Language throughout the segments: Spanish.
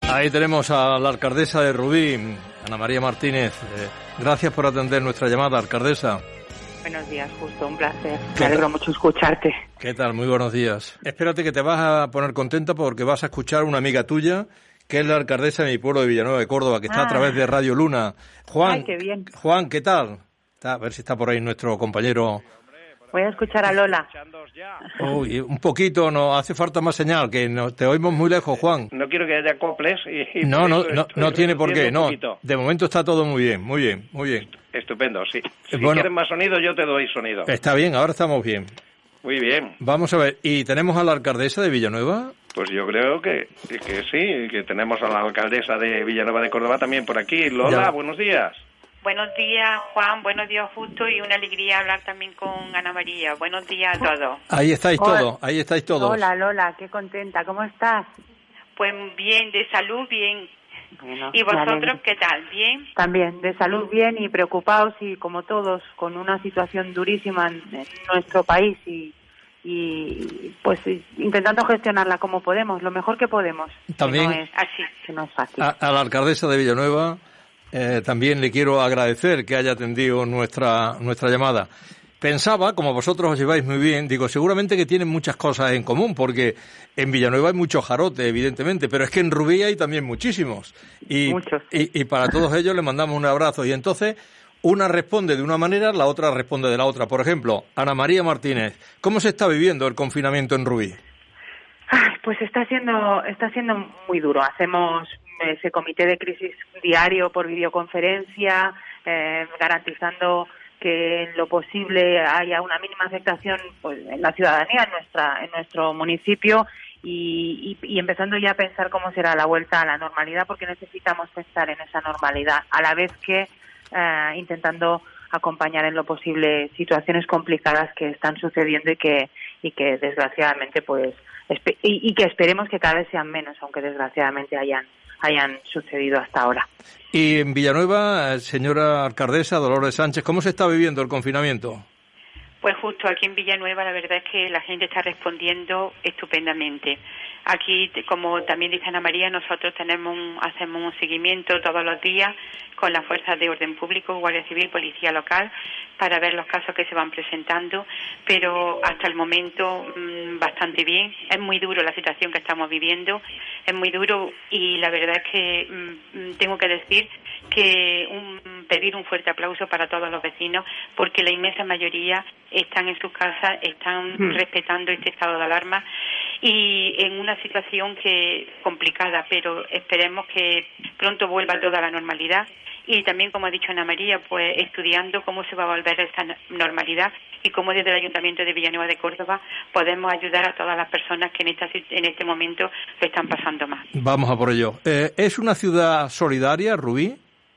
Ahí tenemos a la alcaldesa de Rubí, Ana María Martínez. Gracias por atender nuestra llamada, alcaldesa. Buenos días, Justo, un placer. Me alegro mucho escucharte. ¿Qué tal? Muy buenos días. Espérate que te vas a poner contenta porque vas a escuchar a una amiga tuya, que es la alcaldesa de mi pueblo de Villanueva de Córdoba, que está a través de Radio Luna. Juan, ay, qué bien. Juan, ¿qué tal? A ver si está por ahí nuestro compañero. Voy a escuchar a Lola. Uy, un poquito, no hace falta más señal, que no, te oímos muy lejos, Juan. No quiero que haya acoples y no tiene por qué, no. De momento está todo muy bien, muy bien, muy bien. Estupendo, sí. Si bueno, quieres más sonido, yo te doy sonido. Está bien, ahora estamos bien. Muy bien. Vamos a ver, ¿y tenemos a la alcaldesa de Villanueva? Pues yo creo que sí, que tenemos a la alcaldesa de Villanueva de Córdoba también por aquí. Lola, ya. Buenos días. Buenos días, Juan. Buenos días, Justo. Y una alegría hablar también con Ana María. Buenos días a todos. Ahí estáis todos, ahí estáis todos. Hola, Lola, qué contenta. ¿Cómo estás? Pues bien, de salud, bien. Bueno, ¿Y vosotros qué tal? ¿Bien? También, de salud bien y preocupados y como todos, con una situación durísima en nuestro país y pues intentando gestionarla como podemos, lo mejor que podemos. También, que no es fácil. A la alcaldesa de Villanueva también le quiero agradecer que haya atendido nuestra llamada. Pensaba, como vosotros os lleváis muy bien, digo, seguramente que tienen muchas cosas en común, porque en Villanueva hay mucho jarote, evidentemente, pero es que en Rubí hay también muchísimos. Muchos. Y para todos ellos les mandamos un abrazo. Y entonces, una responde de una manera, la otra responde de la otra. Por ejemplo, Ana María Martínez, ¿cómo se está viviendo el confinamiento en Rubí? Pues está siendo muy duro. Hacemos ese comité de crisis diario por videoconferencia, garantizando que en lo posible haya una mínima afectación pues en la ciudadanía, en nuestro municipio y empezando ya a pensar cómo será la vuelta a la normalidad, porque necesitamos pensar en esa normalidad, a la vez que intentando acompañar en lo posible situaciones complicadas que están sucediendo y que desgraciadamente pues y que esperemos que cada vez sean menos, aunque desgraciadamente hayan sucedido hasta ahora. Y en Villanueva, señora alcaldesa Dolores Sánchez, ¿cómo se está viviendo el confinamiento? Pues justo aquí en Villanueva la verdad es que la gente está respondiendo estupendamente. Aquí, como también dice Ana María, nosotros hacemos un seguimiento todos los días con las fuerzas de orden público, Guardia Civil, Policía Local, para ver los casos que se van presentando, pero hasta el momento bastante bien. Es muy duro la situación que estamos viviendo, es muy duro y la verdad es que tengo que decir que pedir un fuerte aplauso para todos los vecinos, porque la inmensa mayoría están en sus casas, están respetando este estado de alarma y en una situación complicada, pero esperemos que pronto vuelva toda la normalidad y también, como ha dicho Ana María, pues estudiando cómo se va a volver esta normalidad y cómo desde el Ayuntamiento de Villanueva de Córdoba podemos ayudar a todas las personas que en este momento lo están pasando mal. Vamos a por ello. ¿Es una ciudad solidaria, Rubí?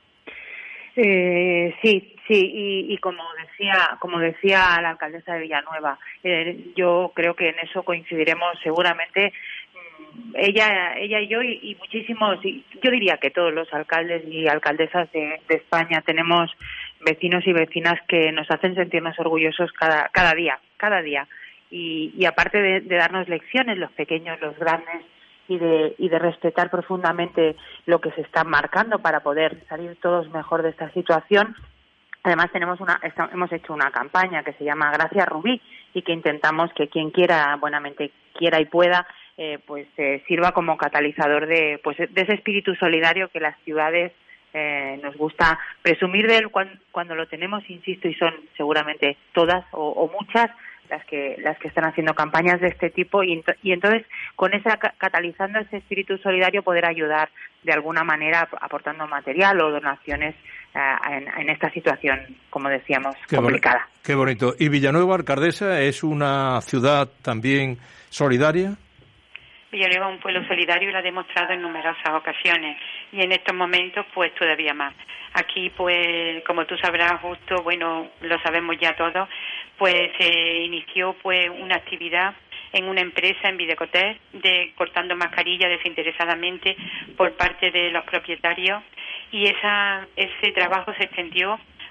Sí, y como decía la alcaldesa de Villanueva, yo creo que en eso coincidiremos seguramente ella y yo y muchísimos, yo diría que todos los alcaldes y alcaldesas de España tenemos vecinos y vecinas que nos hacen sentirnos orgullosos cada día y aparte de darnos lecciones, los pequeños, los grandes, y de respetar profundamente lo que se está marcando para poder salir todos mejor de esta situación. Además hemos hecho una campaña que se llama Gracias Rubí y que intentamos que quien buenamente quiera y pueda sirva como catalizador de ese espíritu solidario que las ciudades nos gusta presumir de él cuando lo tenemos, insisto, y son seguramente todas o muchas las que están haciendo campañas de este tipo y entonces con catalizando ese espíritu solidario poder ayudar de alguna manera aportando material o donaciones en esta situación, como decíamos, complicada. Qué bonito. ¿Y Villanueva, alcaldesa, es una ciudad también solidaria? Villanueva es un pueblo solidario y lo ha demostrado en numerosas ocasiones y en estos momentos pues todavía más. Aquí pues como tú sabrás, Justo, bueno, lo sabemos ya todos, pues se inició pues una actividad en una empresa en Videcoter cortando mascarillas desinteresadamente por parte de los propietarios y ese trabajo se extendió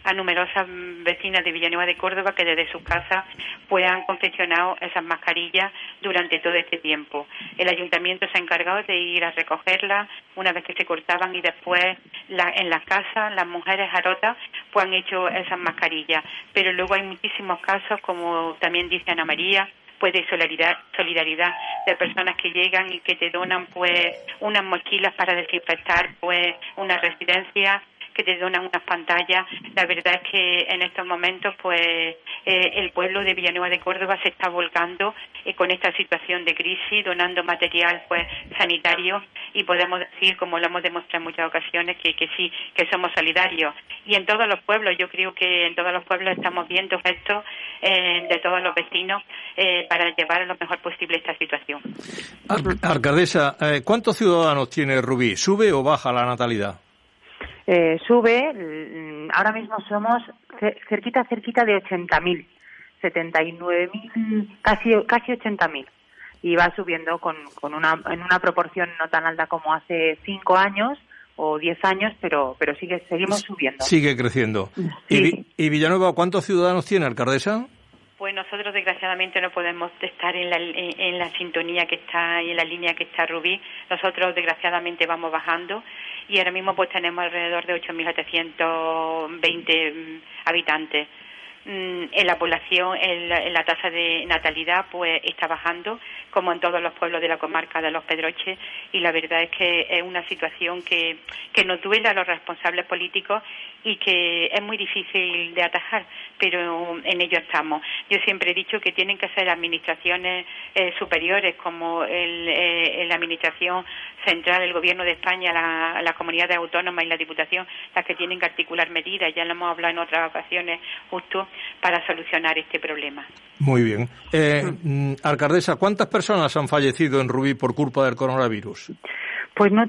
a numerosas vecinas de Villanueva de Córdoba que desde sus casas pues han confeccionado esas mascarillas durante todo este tiempo. El ayuntamiento se ha encargado de ir a recogerlas una vez que se cortaban y después en las casas las mujeres jarotas pues han hecho esas mascarillas. Pero luego hay muchísimos casos, como también dice Ana María, pues de solidaridad de personas que llegan y que te donan pues unas mochilas para desinfectar pues una residencia, que te donan unas pantallas. La verdad es que en estos momentos pues el pueblo de Villanueva de Córdoba se está volcando con esta situación de crisis, donando material pues sanitario, y podemos decir, como lo hemos demostrado en muchas ocasiones, que sí, que somos solidarios. Y en todos los pueblos, yo creo que en todos los pueblos estamos viendo gestos de todos los vecinos para llevar lo mejor posible esta situación. Alcaldesa, ¿cuántos ciudadanos tiene Rubí? ¿Sube o baja la natalidad? Sube, ahora mismo somos cerquita de 80.000, 79.000, casi 80.000, y va subiendo en una proporción no tan alta como hace 5 años o 10 años, pero seguimos subiendo. Sigue creciendo. Sí. ¿Y Villanueva cuántos ciudadanos tiene, alcaldesa? Pues nosotros desgraciadamente no podemos estar en la sintonía que está y en la línea que está Rubí. Nosotros desgraciadamente vamos bajando y ahora mismo pues tenemos alrededor de 8.720 habitantes. En la población, en la tasa de natalidad pues está bajando, como en todos los pueblos de la comarca de Los Pedroches, y la verdad es que es una situación que nos duele a los responsables políticos y que es muy difícil de atajar, pero en ello estamos. Yo siempre he dicho que tienen que ser administraciones superiores, como la administración central, el gobierno de España, la comunidad autónoma y la Diputación, las que tienen que articular medidas. Ya lo hemos hablado en otras ocasiones, justo para solucionar este problema. Muy bien. Alcaldesa, ¿cuántas personas han fallecido en Rubí por culpa del coronavirus? Pues no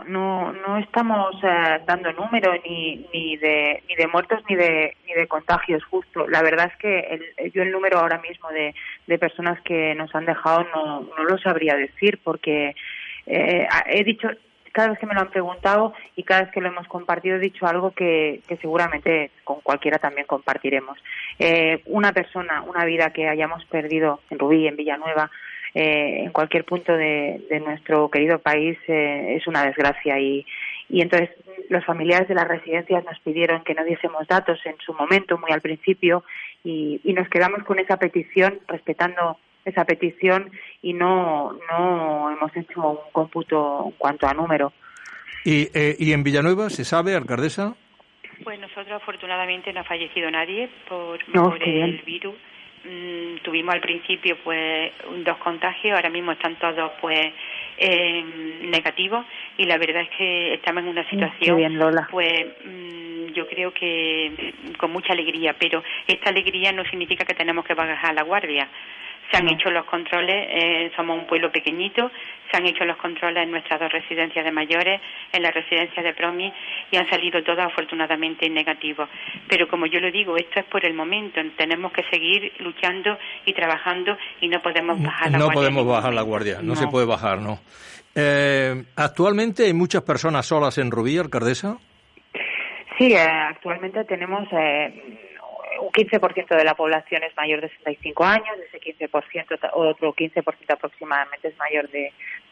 estamos dando número ni de muertos ni de contagios, justo. La verdad es que yo el número ahora mismo de personas que nos han dejado no lo sabría decir, porque he dicho, cada vez que me lo han preguntado y cada vez que lo hemos compartido, he dicho algo que seguramente con cualquiera también compartiremos. Una persona, una vida que hayamos perdido en Rubí, en Villanueva, en cualquier punto de nuestro querido país, es una desgracia, y entonces los familiares de las residencias nos pidieron que no diésemos datos en su momento, muy al principio, y nos quedamos con esa petición, respetando esa petición, y no hemos hecho un cómputo en cuanto a número. ¿Y en Villanueva se sabe, alcaldesa? Pues nosotros afortunadamente no ha fallecido nadie por el virus. Tuvimos al principio pues 2 contagios, ahora mismo están todos pues negativos, y la verdad es que estamos en una situación bien, Lola. Pues yo creo que con mucha alegría, pero esta alegría no significa que tenemos que bajar la guardia. Se han hecho los controles, somos un pueblo pequeñito, se han hecho los controles en nuestras 2 residencias de mayores, en la residencia de Promi, y han salido todas afortunadamente negativos. Pero como yo lo digo, esto es por el momento, tenemos que seguir luchando y trabajando, y no podemos bajar la guardia. No podemos bajar la guardia, no se puede bajar, ¿no? ¿Actualmente hay muchas personas solas en Rubí, alcaldesa? Sí, actualmente tenemos un 15% de la población es mayor de 65 años, de ese 15%, otro 15% aproximadamente es mayor de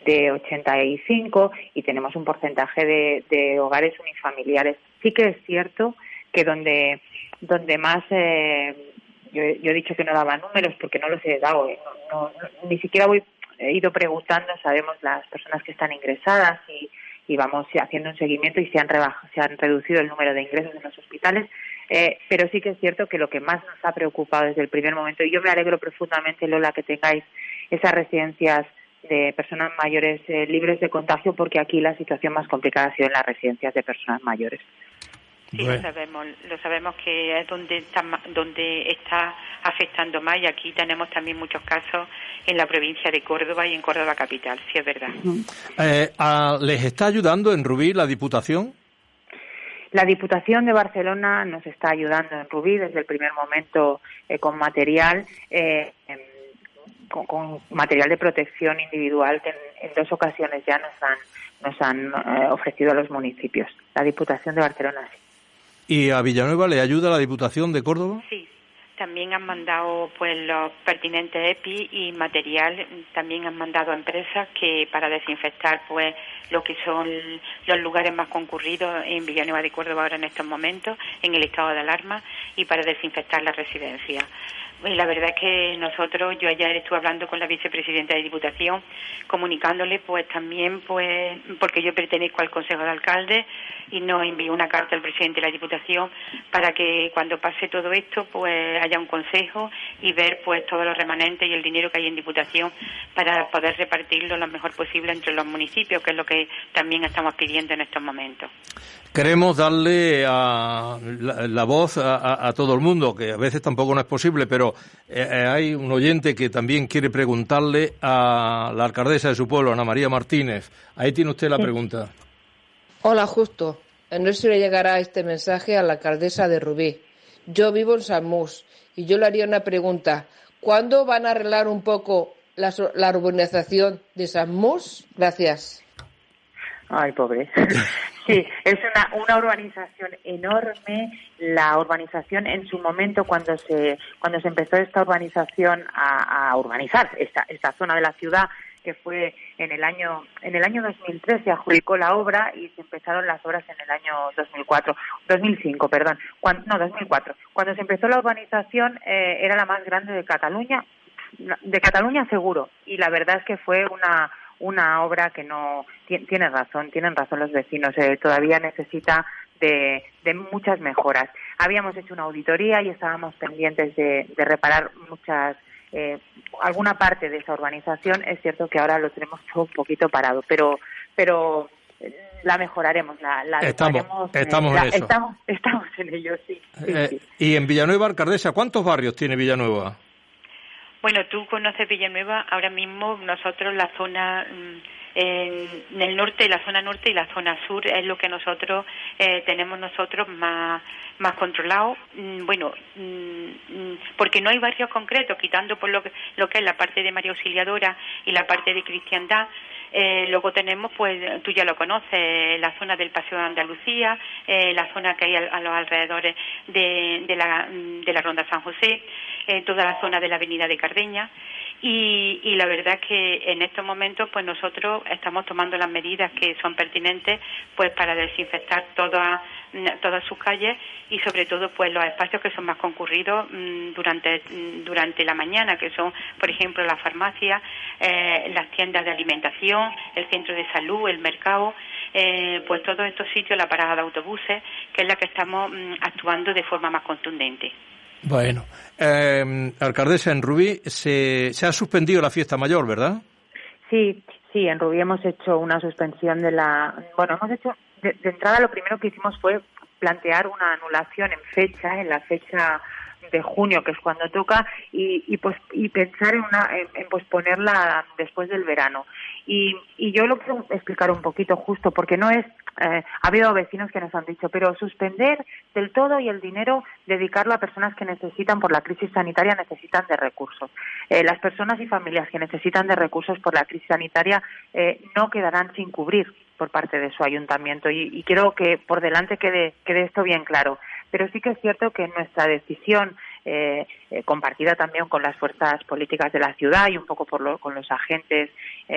85, y tenemos un porcentaje de hogares unifamiliares. Sí que es cierto que donde más, yo he dicho que no daba números porque no los he dado, ni siquiera he ido preguntando, sabemos las personas que están ingresadas y vamos haciendo un seguimiento, y se han reducido el número de ingresos en los hospitales. Pero sí que es cierto que lo que más nos ha preocupado desde el primer momento, y yo me alegro profundamente, Lola, que tengáis esas residencias de personas mayores libres de contagio, porque aquí la situación más complicada ha sido en las residencias de personas mayores. Sí, bueno. Lo sabemos que es donde está afectando más, y aquí tenemos también muchos casos en la provincia de Córdoba y en Córdoba capital, sí es verdad. ¿Les está ayudando en Rubí la Diputación? La Diputación de Barcelona nos está ayudando en Rubí desde el primer momento con material, con material de protección individual que en 2 ocasiones ya nos han ofrecido a los municipios. La Diputación de Barcelona sí. ¿Y a Villanueva le ayuda la Diputación de Córdoba? Sí. También han mandado pues los pertinentes EPI y material, también han mandado a empresas que para desinfectar pues lo que son los lugares más concurridos en Villanueva de Córdoba ahora en estos momentos, en el estado de alarma, y para desinfectar las residencias. Y la verdad es que nosotros, yo ayer estuve hablando con la vicepresidenta de Diputación, comunicándole pues también, pues porque yo pertenezco al Consejo de Alcaldes y nos envió una carta al presidente de la Diputación para que cuando pase todo esto pues haya un consejo y ver pues todos los remanentes y el dinero que hay en Diputación para poder repartirlo lo mejor posible entre los municipios, que es lo que también estamos pidiendo en estos momentos. Queremos darle la voz a todo el mundo, que a veces tampoco no es posible, pero hay un oyente que también quiere preguntarle a la alcaldesa de su pueblo, Ana María Martínez. Ahí tiene usted la pregunta. Hola, Justo. No sé si le llegará este mensaje a la alcaldesa de Rubí. Yo vivo en San Mus y yo le haría una pregunta. ¿Cuándo van a arreglar un poco la urbanización de San Mus? Gracias. Ay, pobre. Sí, es una urbanización enorme. La urbanización en su momento, cuando se empezó esta urbanización a urbanizar esta zona de la ciudad, que fue en el año 2003 se adjudicó la obra y se empezaron las obras en el año 2005, 2004. Cuando se empezó la urbanización era la más grande de Cataluña seguro, y la verdad es que fue una obra que no tienen razón los vecinos, todavía necesita de muchas mejoras. Habíamos hecho una auditoría y estábamos pendientes de reparar alguna parte de esa urbanización. Es cierto que ahora lo tenemos todo un poquito parado, pero la mejoraremos, estamos en eso. Estamos en ello, sí. Y en Villanueva, alcaldesa, ¿cuántos barrios tiene Villanueva? Bueno, tú conoces Villanueva. Ahora mismo nosotros la zona en el norte, la zona norte y la zona sur es lo que nosotros tenemos más controlado. Bueno, porque no hay barrios concretos, quitando por lo que es la parte de María Auxiliadora y la parte de Cristiandad. Luego tenemos, pues tú ya lo conoces, la zona del Paseo de Andalucía, la zona que hay a los alrededores de la Ronda San José, toda la zona de la Avenida de Cardeña, y la verdad es que en estos momentos pues nosotros estamos tomando las medidas que son pertinentes pues para desinfectar todas sus calles y sobre todo pues los espacios que son más concurridos durante la mañana, que son por ejemplo las farmacias, las tiendas de alimentación, el centro de salud, el mercado, pues todos estos sitios, la parada de autobuses, que es la que estamos actuando de forma más contundente. Bueno, alcaldesa, en Rubí se ha suspendido la fiesta mayor, ¿verdad? Sí, en Rubí hemos hecho una suspensión de entrada lo primero que hicimos fue plantear una anulación en la fecha de junio, que es cuando toca, y pensar en posponerla después del verano. Y yo lo quiero explicar un poquito justo, porque no es... ha habido vecinos que nos han dicho, pero suspender del todo y el dinero dedicarlo a personas que necesitan, por la crisis sanitaria, necesitan de recursos. Las personas y familias que necesitan de recursos por la crisis sanitaria no quedarán sin cubrir por parte de su ayuntamiento, y quiero que por delante quede esto bien claro. Pero sí que es cierto que nuestra decisión, compartida también con las fuerzas políticas de la ciudad y un poco con los agentes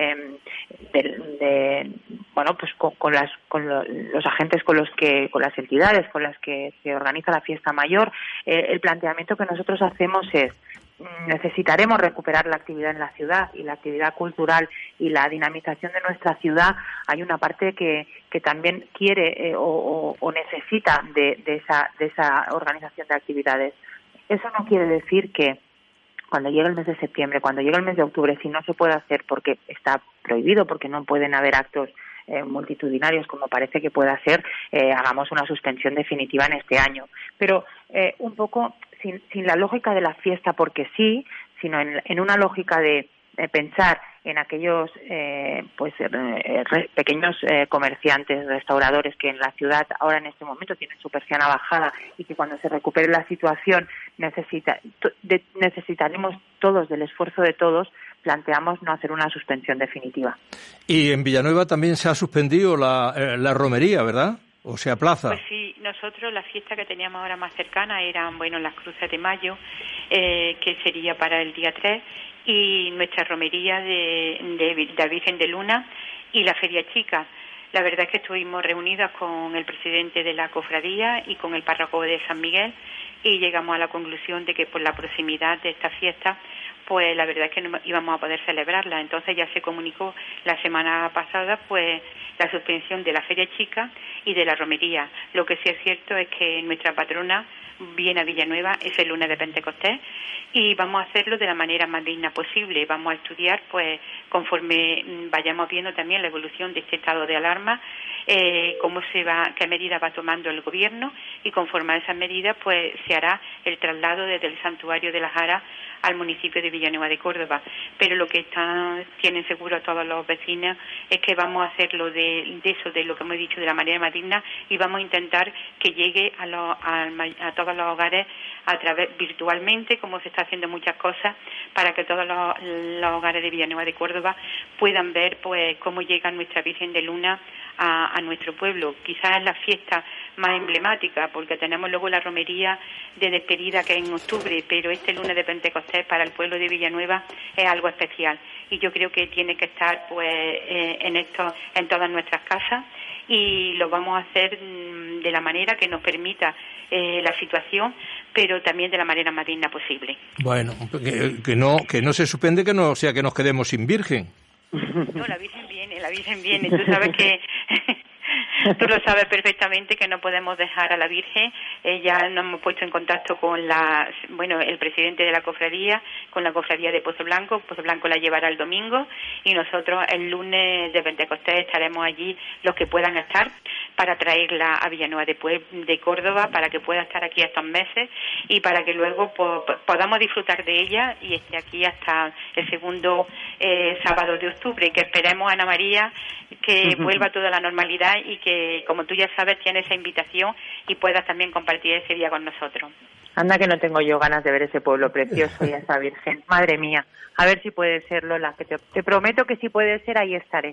los agentes con las entidades con las que se organiza la fiesta mayor, el planteamiento que nosotros hacemos es: necesitaremos recuperar la actividad en la ciudad y la actividad cultural y la dinamización de nuestra ciudad. Hay una parte que también quiere o necesita de esa organización de actividades. Eso no quiere decir que cuando llegue el mes de septiembre, cuando llegue el mes de octubre, si no se puede hacer porque está prohibido, porque no pueden haber actos multitudinarios como parece que pueda ser, hagamos una suspensión definitiva en este año. Pero un poco sin la lógica de la fiesta porque sí, sino en una lógica de pensar en aquellos pequeños comerciantes, restauradores que en la ciudad ahora en este momento tienen su persiana bajada y que cuando se recupere la situación necesitaremos todos del esfuerzo de todos. Planteamos no hacer una suspensión definitiva. Y en Villanueva también se ha suspendido la romería, ¿verdad? ¿O se aplaza? Pues sí, nosotros la fiesta que teníamos ahora más cercana eran, las Cruces de Mayo, que sería para el día 3, y nuestra romería de la Virgen de Luna y la Feria Chica. La verdad es que estuvimos reunidas con el presidente de la cofradía y con el párroco de San Miguel y llegamos a la conclusión de que por la proximidad de esta fiesta, pues la verdad es que no íbamos a poder celebrarla. Entonces ya se comunicó la semana pasada pues la suspensión de la Feria Chica y de la romería. Lo que sí es cierto es que nuestra patrona viene a Villanueva ese lunes de Pentecostés y vamos a hacerlo de la manera más digna posible. Vamos a estudiar, pues, conforme vayamos viendo también la evolución de este estado de alarma, qué medidas va tomando el gobierno, y conforme a esas medidas, pues, se hará el traslado desde el santuario de la Jara al municipio de Villanueva de Córdoba. Pero lo que tienen seguro todos los vecinos es que vamos a hacerlo de lo que hemos dicho, de la manera más digna, y vamos a intentar que llegue a todos los hogares a través virtualmente, como se está haciendo muchas cosas, para que todos los hogares de Villanueva de Córdoba puedan ver pues cómo llega nuestra Virgen de Luna a nuestro pueblo. Quizás es la fiesta más emblemática, porque tenemos luego la romería de despedida, que es en octubre, pero este lunes de Pentecostés para el pueblo de Villanueva es algo especial, y yo creo que tiene que estar pues en todas nuestras casas, y lo vamos a hacer de la manera que nos permita la situación, pero también de la manera más digna posible. Bueno, que no se suspende, que no sea que nos quedemos sin Virgen. No, la Virgen viene. Tú sabes que tú lo sabes perfectamente, que no podemos dejar a la Virgen. Ya nos hemos puesto en contacto con el presidente de la cofradía, con la cofradía de Pozo Blanco. Pozo Blanco la llevará el domingo y nosotros el lunes de Pentecostés estaremos allí los que puedan estar, para traerla a Villanueva de Córdoba, para que pueda estar aquí estos meses y para que luego podamos disfrutar de ella y esté aquí hasta el segundo sábado de octubre, que esperemos, Ana María, que vuelva toda la normalidad y que, como tú ya sabes, tienes esa invitación y puedas también compartir ese día con nosotros. Anda que no tengo yo ganas de ver ese pueblo precioso y a esa Virgen. Madre mía, a ver si puede ser, Lola, que te prometo que si puede ser, ahí estaré.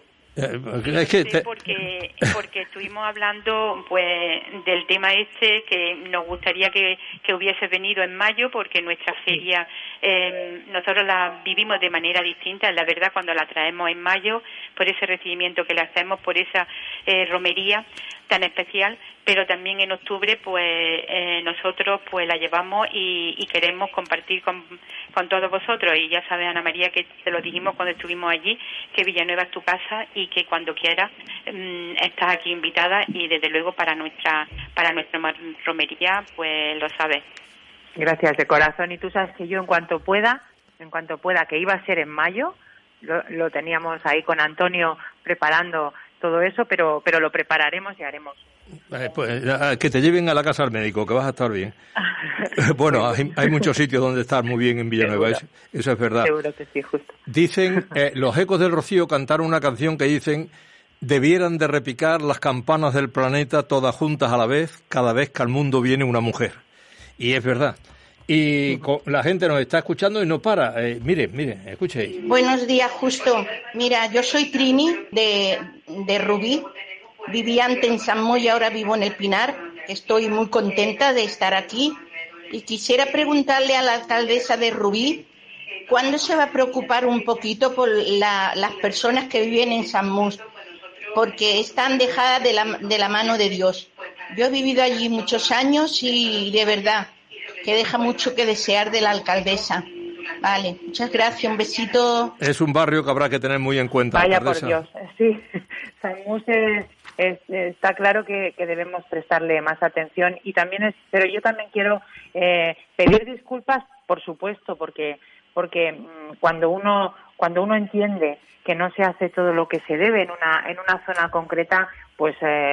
Porque estuvimos hablando pues del tema que nos gustaría que hubiese venido en mayo, porque nuestra feria nosotros la vivimos de manera distinta, la verdad, cuando la traemos en mayo, por ese recibimiento que le hacemos, por esa romería tan especial, pero también en octubre pues nosotros pues la llevamos y queremos compartir con todos vosotros. Y ya sabes, Ana María, que te lo dijimos cuando estuvimos allí, que Villanueva es tu casa y que cuando quieras estás aquí invitada, y desde luego para nuestra romería pues lo sabes. Gracias de corazón, y tú sabes que yo en cuanto pueda, que iba a ser en mayo, lo teníamos ahí con Antonio preparando todo eso, pero lo prepararemos y haremos. Pues que te lleven a la casa al médico, que vas a estar bien. Bueno, hay muchos sitios donde estar muy bien en Villanueva, eso es verdad. Seguro que sí, justo. Dicen, los Ecos del Rocío cantaron una canción que dicen: debieran de repicar las campanas del planeta todas juntas a la vez, cada vez que al mundo viene una mujer. Y es verdad. Y la gente nos está escuchando y no para. Mire, escuche ahí. Buenos días, Justo. Mira, yo soy Trini de Rubí. Vivía antes en San Moy y ahora vivo en El Pinar. Estoy muy contenta de estar aquí. Y quisiera preguntarle a la alcaldesa de Rubí, ¿cuándo se va a preocupar un poquito por las personas que viven en San Mus? Porque están dejadas de la mano de Dios. Yo he vivido allí muchos años y de verdad que deja mucho que desear de la alcaldesa. Vale, muchas gracias, un besito. Es un barrio que habrá que tener muy en cuenta. Vaya por Dios, sí. San Mus está claro que debemos prestarle más atención, y también pero yo también quiero pedir disculpas, por supuesto, porque cuando uno entiende que no se hace todo lo que se debe en una zona concreta, pues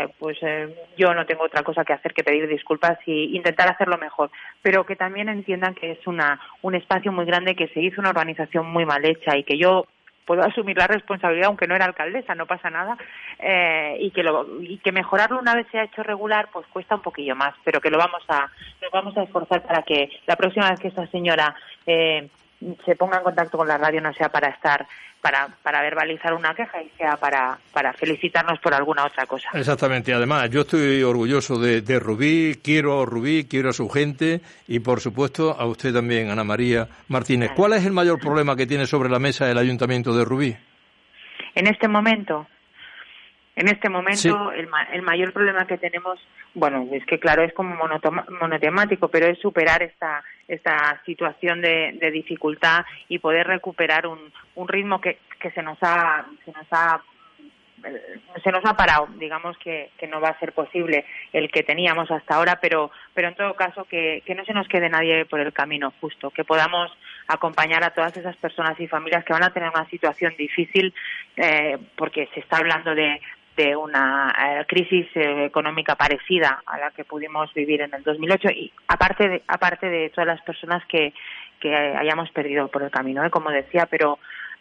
yo no tengo otra cosa que hacer que pedir disculpas y intentar hacerlo mejor, pero que también entiendan que es un espacio muy grande, que se hizo una organización muy mal hecha y que yo puedo asumir la responsabilidad, aunque no era alcaldesa, no pasa nada, y que mejorarlo una vez se ha hecho regular, pues cuesta un poquillo más, pero que nos vamos a esforzar para que la próxima vez que esta señora se ponga en contacto con la radio no sea para verbalizar una queja y sea para felicitarnos por alguna otra cosa. Exactamente. Además, yo estoy orgulloso de Rubí, quiero a su gente y, por supuesto, a usted también, Ana María Martínez. ¿Cuál es el mayor problema que tiene sobre la mesa el Ayuntamiento de Rubí? En este momento, sí. el mayor problema que tenemos, bueno, es que claro, es como monotemático, pero es superar esta situación de dificultad y poder recuperar un ritmo que se nos ha parado. Digamos que no va a ser posible el que teníamos hasta ahora, pero en todo caso que no se nos quede nadie por el camino, justo, que podamos acompañar a todas esas personas y familias que van a tener una situación difícil, porque se está hablando de una crisis económica parecida a la que pudimos vivir en el 2008 y aparte de todas las personas que hayamos perdido por el camino, como decía, pero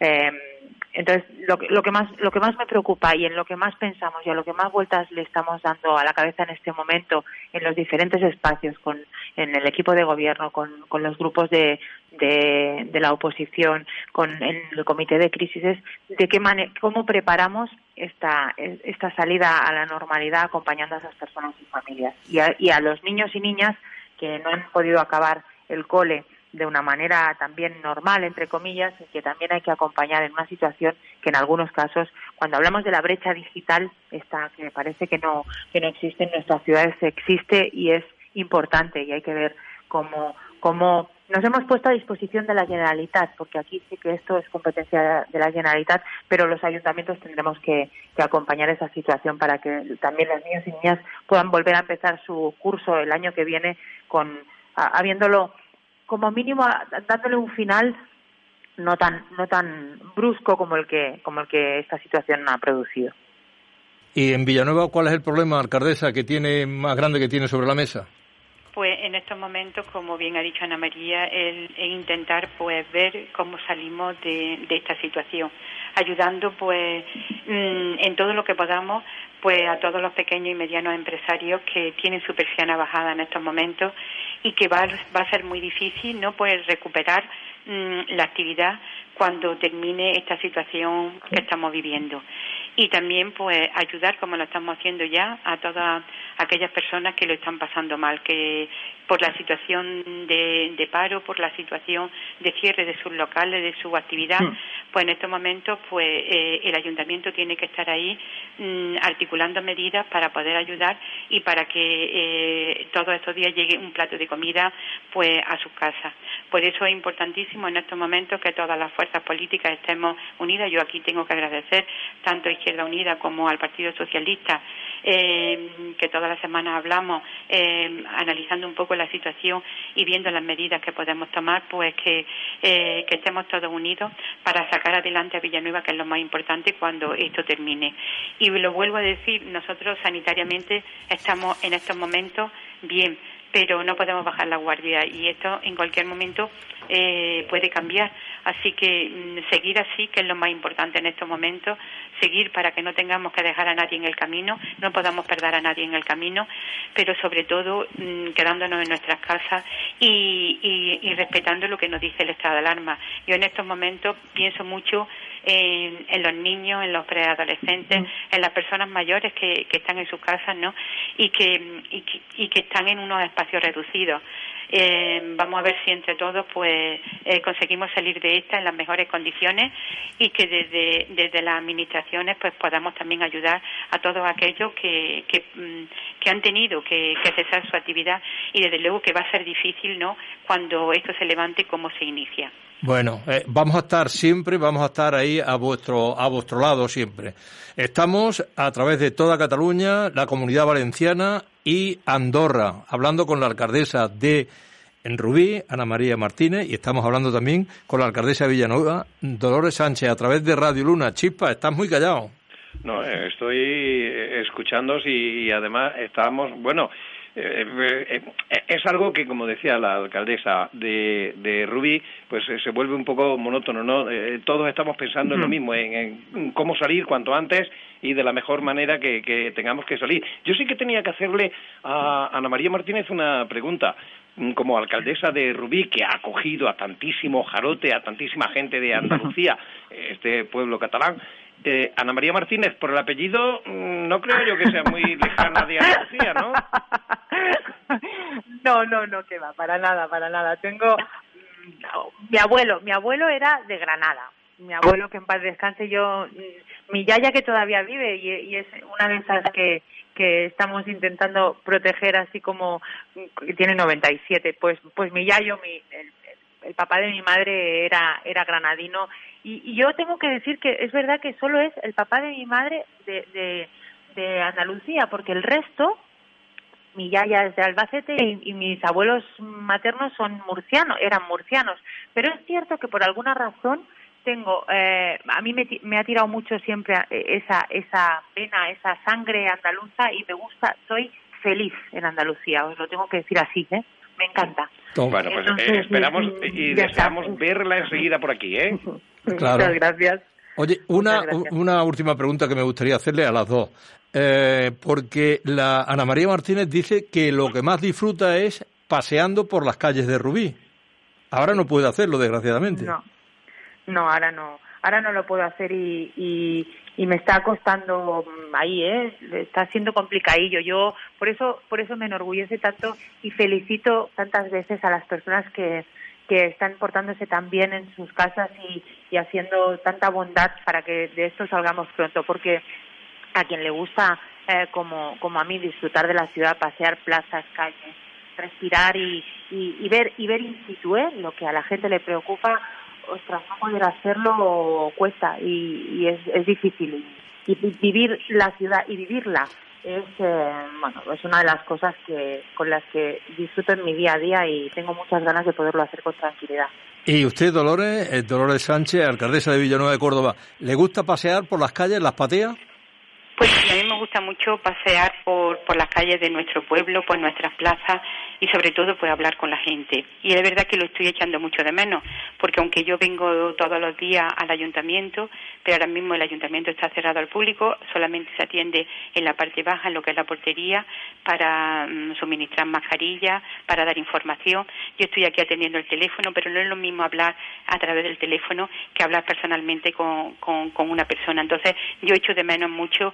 entonces lo que más me preocupa y en lo que más pensamos y a lo que más vueltas le estamos dando a la cabeza en este momento en los diferentes espacios, en el equipo de gobierno, con los grupos de la oposición, en el comité de crisis, es de cómo preparamos esta salida a la normalidad acompañando a esas personas y familias y a los niños y niñas que no han podido acabar el cole de una manera también normal, entre comillas, y que también hay que acompañar en una situación que en algunos casos, cuando hablamos de la brecha digital, que parece que no existe en nuestras ciudades, existe y es importante, y hay que ver cómo nos hemos puesto a disposición de la Generalitat, porque aquí sí que esto es competencia de la Generalitat, pero los ayuntamientos tendremos que acompañar esa situación para que también los niños y niñas puedan volver a empezar su curso el año que viene habiéndolo como mínimo dándole un final no tan brusco como el que esta situación ha producido. Y en Villanueva, ¿cuál es el problema, alcaldesa, más grande que tiene sobre la mesa? Pues en estos momentos, como bien ha dicho Ana María, el intentar pues ver cómo salimos de esta situación, ayudando pues en todo lo que podamos pues a todos los pequeños y medianos empresarios que tienen su persiana bajada en estos momentos y que va a ser muy difícil no pues recuperar la actividad cuando termine esta situación que estamos viviendo. Y también pues ayudar, como lo estamos haciendo ya, a todas aquellas personas que lo están pasando mal, que por la situación de paro, por la situación de cierre de sus locales, de su actividad, pues en estos momentos pues el ayuntamiento tiene que estar ahí articulando medidas para poder ayudar y para que todos estos días llegue un plato de comida pues a sus casas. Por eso es importantísimo en estos momentos que todas las fuerzas políticas estemos unidas. Yo aquí tengo que agradecer tanto a Izquierda Unida como al Partido Socialista, que todas las semanas hablamos analizando un poco la situación y viendo las medidas que podemos tomar, pues que estemos todos unidos para sacar adelante a Villanueva, que es lo más importante cuando esto termine. Y lo vuelvo a decir, nosotros sanitariamente estamos en estos momentos bien, pero no podemos bajar la guardia y esto en cualquier momento puede cambiar. Así que seguir así, que es lo más importante en estos momentos, seguir para que no tengamos que dejar a nadie en el camino, no podamos perder a nadie en el camino, pero sobre todo quedándonos en nuestras casas y respetando lo que nos dice el estado de alarma. Yo en estos momentos pienso mucho en los niños, en los preadolescentes, en las personas mayores que están en sus casas, ¿no? Y que están en unos espacios reducidos. Vamos a ver si entre todos pues conseguimos salir de esta en las mejores condiciones y que desde las administraciones pues podamos también ayudar a todos aquellos que han tenido que cesar su actividad y desde luego que va a ser difícil, ¿no?, cuando esto se levante, cómo se inicia. Bueno, vamos a estar ahí a vuestro lado siempre. Estamos a través de toda Cataluña, la Comunidad Valenciana y Andorra, hablando con la alcaldesa de Rubí, Ana María Martínez, y estamos hablando también con la alcaldesa de Villanueva, Dolores Sánchez, a través de Radio Luna. Chispa, estás muy callado. No, estoy escuchándos y además estamos, bueno, es algo que, como decía la alcaldesa de Rubí, pues se vuelve un poco monótono, ¿no? Todos estamos pensando en lo mismo, en cómo salir cuanto antes y de la mejor manera que tengamos que salir. Yo sí que tenía que hacerle a Ana María Martínez una pregunta, como alcaldesa de Rubí, que ha acogido a tantísimo jarote, a tantísima gente de Andalucía, este pueblo catalán, Ana María Martínez, por el apellido, no creo yo que sea muy lejana de Andalucía, ¿no? No, que va, para nada. Tengo mi abuelo era de Granada. Mi abuelo, que en paz descanse, mi yaya, que todavía vive y es una de esas que estamos intentando proteger, así como tiene 97, pues mi yayo, el papá de mi madre era granadino, y yo tengo que decir que es verdad que solo es el papá de mi madre de Andalucía, porque el resto, mi yaya es de Albacete y mis abuelos maternos eran murcianos, pero es cierto que por alguna razón tengo, a mí me ha tirado mucho siempre esa pena, esa sangre andaluza, y me gusta, soy feliz en Andalucía, os lo tengo que decir así, me encanta. Bueno, pues esperamos y deseamos verla enseguida por aquí, Claro. Muchas gracias. Oye, una última pregunta que me gustaría hacerle a las dos, porque la Ana María Martínez dice que lo que más disfruta es paseando por las calles de Rubí. Ahora no puede hacerlo, desgraciadamente. No, ahora no lo puedo hacer y me está costando ahí, está siendo complicadillo. Yo por eso me enorgullece tanto y felicito tantas veces a las personas que están portándose tan bien en sus casas y haciendo tanta bondad para que de esto salgamos pronto, porque a quien le gusta, como a mí, disfrutar de la ciudad, pasear plazas, calles, respirar y ver in situ, lo que a la gente le preocupa, ostras, no poder hacerlo cuesta y es difícil, y vivir la ciudad y vivirla es una de las cosas con las que disfruto en mi día a día, y tengo muchas ganas de poderlo hacer con tranquilidad. ¿Y usted, Dolores Sánchez, alcaldesa de Villanueva de Córdoba, le gusta pasear por las calles, las patea? Pues sí, a mí me gusta mucho pasear por las calles de nuestro pueblo, por nuestras plazas, y sobre todo pues hablar con la gente. Y de verdad que lo estoy echando mucho de menos, porque aunque yo vengo todos los días al ayuntamiento, pero ahora mismo el ayuntamiento está cerrado al público, solamente se atiende en la parte baja, en lo que es la portería, para suministrar mascarillas, para dar información. Yo estoy aquí atendiendo el teléfono, pero no es lo mismo hablar a través del teléfono que hablar personalmente con una persona. Entonces yo echo de menos mucho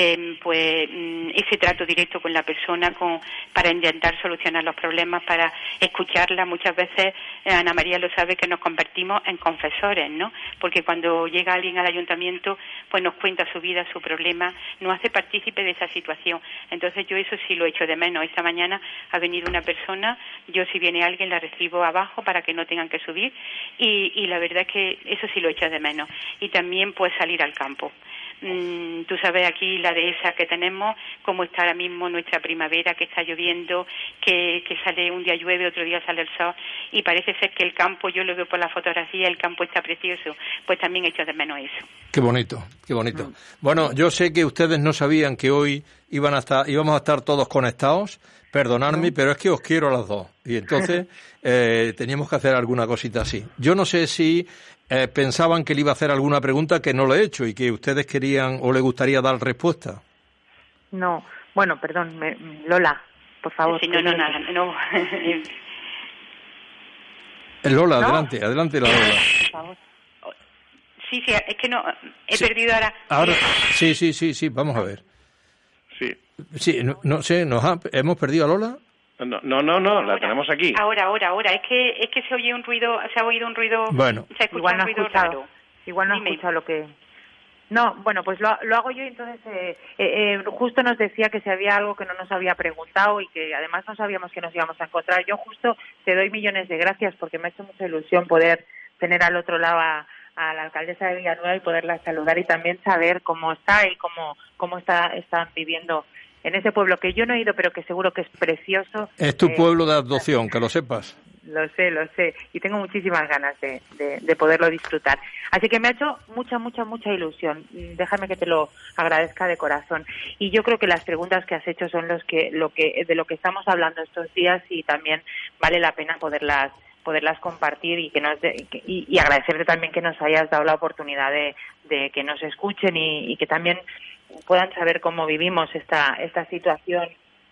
ese trato directo con la persona, para intentar solucionar los problemas, para escucharla. Muchas veces, Ana María lo sabe, que nos convertimos en confesores, ¿no? Porque cuando llega alguien al ayuntamiento, pues nos cuenta su vida, su problema, nos hace partícipe de esa situación. Entonces yo eso sí lo echo de menos. Esta mañana ha venido una persona, yo si viene alguien la recibo abajo para que no tengan que subir, y la verdad es que eso sí lo echo de menos. Y también pues salir al campo. Tú sabes aquí la dehesa que tenemos, cómo está ahora mismo nuestra primavera, que está lloviendo, que sale un día llueve, otro día sale el sol, y parece ser que el campo, yo lo veo por la fotografía, el campo está precioso, pues también echo de menos eso. Qué bonito, qué bonito. Bueno, yo sé que ustedes no sabían que hoy íbamos a estar todos conectados, perdonadme, pero es que os quiero a las dos, y entonces teníamos que hacer alguna cosita así. Yo no sé si pensaban que le iba a hacer alguna pregunta que no le he hecho y que ustedes querían o le gustaría dar respuesta. No, bueno, perdón, Lola, por favor. Sí, no. Lola, ¿no? adelante la Lola. Por favor. Sí, es que no, he perdido ahora. Ahora, sí, vamos a ver. Sí, no sé, ¿hemos perdido a Lola? No, la tenemos aquí. Ahora. Es que se ha oído un ruido. Bueno. Se ha escuchado un ruido raro. Igual no ha escuchado lo que. No, bueno, pues lo hago yo. Entonces, justo nos decía que si había algo que no nos había preguntado y que además no sabíamos que nos íbamos a encontrar. Yo justo te doy millones de gracias, porque me ha hecho mucha ilusión poder tener al otro lado a la alcaldesa de Villanueva y poderla saludar, y también saber cómo está y cómo están viviendo en ese pueblo que yo no he ido, pero que seguro que es precioso. Es tu pueblo de adopción, que lo sepas. Lo sé, y tengo muchísimas ganas de poderlo disfrutar. Así que me ha hecho mucha ilusión. Déjame que te lo agradezca de corazón. Y yo creo que las preguntas que has hecho son de lo que estamos hablando estos días, y también vale la pena poderlas compartir, y agradecerte también que nos hayas dado la oportunidad de que nos escuchen y que también puedan saber cómo vivimos esta situación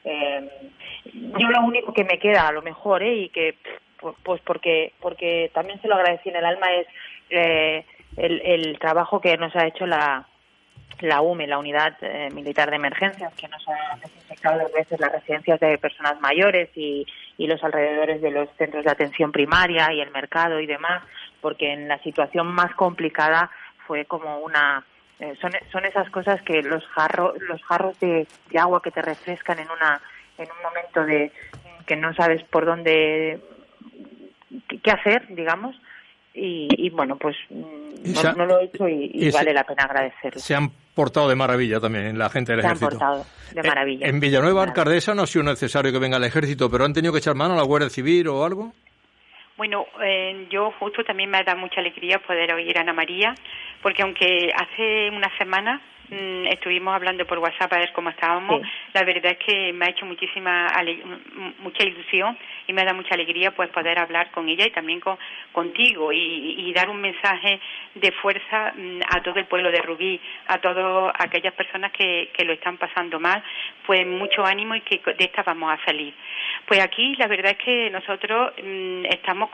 Yo lo único que me queda, a lo mejor, y que pues porque también se lo agradecí en el alma, es el trabajo que nos ha hecho la UME, la Unidad Militar de Emergencias, que nos ha desinfectado 2 veces las residencias de personas mayores y los alrededores de los centros de atención primaria y el mercado y demás, porque en la situación más complicada fue como son esas cosas que los jarros de agua que te refrescan en un momento de que no sabes por dónde qué hacer, digamos. Y bueno, pues no lo he hecho y vale la pena agradecerlo. Se han portado de maravilla también la gente del ejército. Se han portado de maravilla. En Villanueva, Alcaldesa, no ha sido necesario que venga el ejército, pero ¿han tenido que echar mano a la Guardia Civil o algo? Bueno, yo justo también me da mucha alegría poder oír a Ana María, porque aunque hace una semana estuvimos hablando por WhatsApp a ver cómo estábamos, sí. La verdad es que me ha hecho mucha ilusión y me da mucha alegría pues poder hablar con ella y también contigo y dar un mensaje de fuerza a todo el pueblo de Rubí, a todas aquellas personas que lo están pasando mal, pues mucho ánimo y que de esta vamos a salir. Pues aquí la verdad es que nosotros estamos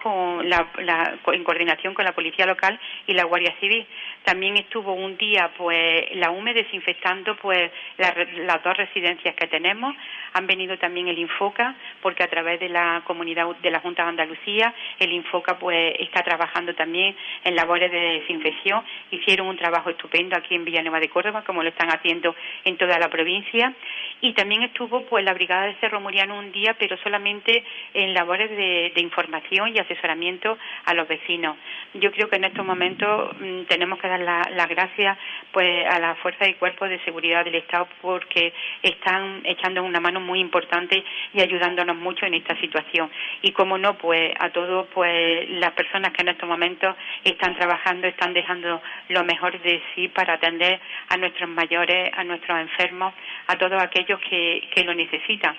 en coordinación con la Policía Local y la Guardia Civil. También estuvo un día pues la UME desinfectando pues las 2 residencias que tenemos. Han venido también el Infoca, porque a través de la comunidad de la Junta de Andalucía, el Infoca pues está trabajando también en labores de desinfección. Hicieron un trabajo estupendo aquí en Villanueva de Córdoba, como lo están haciendo en toda la provincia. Y también estuvo pues la Brigada de Cerro Muriano un día, pero solamente en labores de información y asesoramiento a los vecinos. Yo creo que en estos momentos tenemos que dar las gracias pues a la Fuerza y Cuerpos de Seguridad del Estado, porque están echando una mano muy importante y ayudándonos mucho en esta situación. Y como no, pues a todos pues las personas que en estos momentos están trabajando, están dejando lo mejor de sí para atender a nuestros mayores, a nuestros enfermos, a todos aquellos que lo necesitan.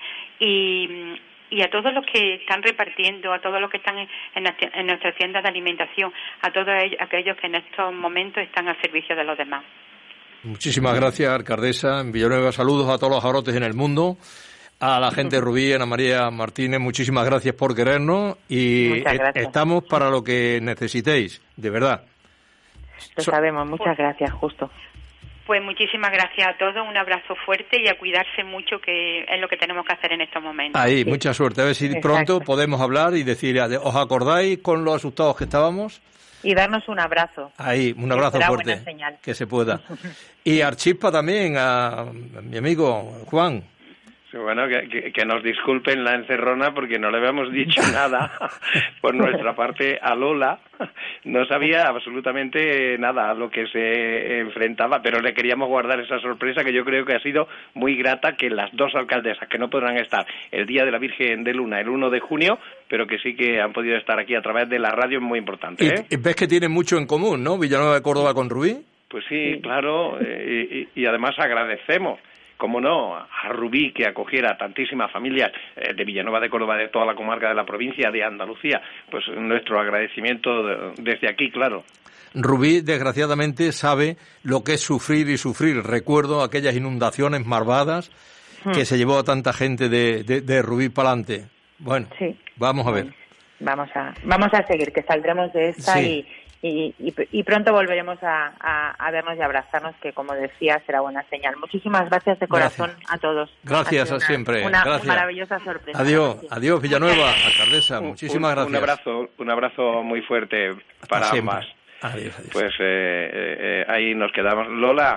Y a todos los que están repartiendo, a todos los que están en nuestras tiendas de alimentación, a todos aquellos que en estos momentos están al servicio de los demás. Muchísimas gracias, alcaldesa. En Villanueva, saludos a todos los jarotes en el mundo. A la gente de Rubí, Ana María Martínez, muchísimas gracias por querernos y estamos para lo que necesitéis, de verdad. Lo sabemos, muchas gracias, justo. Pues muchísimas gracias a todos, un abrazo fuerte y a cuidarse mucho, que es lo que tenemos que hacer en estos momentos. Ahí, sí. Mucha suerte. A ver si pronto podemos hablar y decir, ¿os acordáis con lo asustados que estábamos? Y darnos un abrazo. Ahí, un abrazo fuerte, que se pueda. Y Archispa también, a mi amigo Juan. Bueno, que nos disculpen la encerrona porque no le habíamos dicho nada por nuestra parte a Lola. No sabía absolutamente nada a lo que se enfrentaba, pero le queríamos guardar esa sorpresa que yo creo que ha sido muy grata, que las 2 alcaldesas que no podrán estar el Día de la Virgen de Luna, el 1 de junio, pero que sí que han podido estar aquí a través de la radio, es muy importante. Y ves que tienen mucho en común, ¿no? Villanueva de Córdoba con Rubí. Pues sí, claro, y además agradecemos, como no, a Rubí, que acogiera a tantísimas familias de Villanueva de Córdoba, de toda la comarca de la provincia de Andalucía, pues nuestro agradecimiento desde aquí, claro. Rubí, desgraciadamente, sabe lo que es sufrir y sufrir. Recuerdo aquellas inundaciones malvadas que se llevó a tanta gente de Rubí para adelante. Bueno, sí. Vamos a ver. Vamos a seguir, que saldremos de esta sí. Y pronto volveremos a vernos y abrazarnos, que como decía será buena señal. Muchísimas gracias de corazón a todos. Gracias siempre. Una gracias. Maravillosa sorpresa. Adiós Villanueva, alcaldesa. Muchísimas gracias. Un abrazo muy fuerte para ambas. Adiós. Pues ahí nos quedamos. Lola,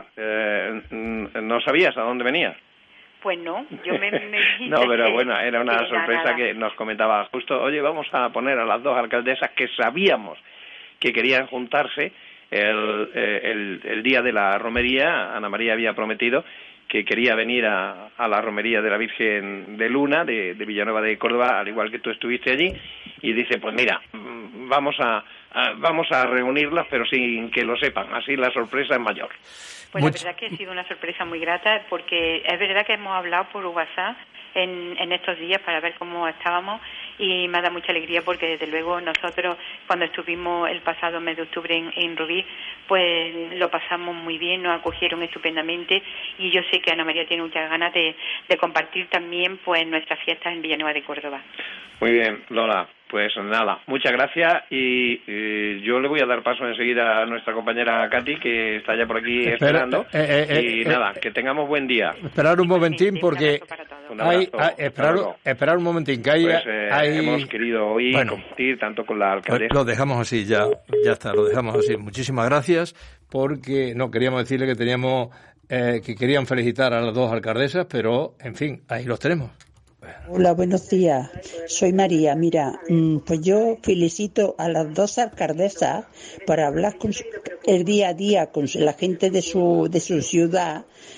¿no sabías a dónde venía? Pues no, yo me no, pero bueno, era una sorpresa que nos comentaba justo. Oye, vamos a poner a las 2 alcaldesas que sabíamos que querían juntarse el día de la romería. Ana María había prometido que quería venir a la romería de la Virgen de Luna de Villanueva de Córdoba, al igual que tú estuviste allí, y dice, pues mira, vamos a reunirlas, pero sin que lo sepan, así la sorpresa es mayor. Pues la verdad que ha sido una sorpresa muy grata, porque es verdad que hemos hablado por WhatsApp en estos días para ver cómo estábamos, y me da mucha alegría porque desde luego nosotros cuando estuvimos el pasado mes de octubre en Rubí, pues lo pasamos muy bien, nos acogieron estupendamente y yo sé que Ana María tiene muchas ganas de compartir también pues nuestras fiestas en Villanueva de Córdoba. Muy bien, Lola. Pues nada, muchas gracias y yo le voy a dar paso enseguida a nuestra compañera Katy, que está ya por aquí esperando. Nada, que tengamos buen día. Esperar un momentín porque esperar un momentín que hemos querido hoy compartir tanto con la alcaldesa. Lo dejamos así, ya está, lo dejamos así. Muchísimas gracias porque no queríamos decirle que teníamos que querían felicitar a las dos alcaldesas, pero en fin, ahí los tenemos. Hola, buenos días. Soy María. Mira, pues yo felicito a las dos alcaldesas por hablar el día a día con la gente de su ciudad,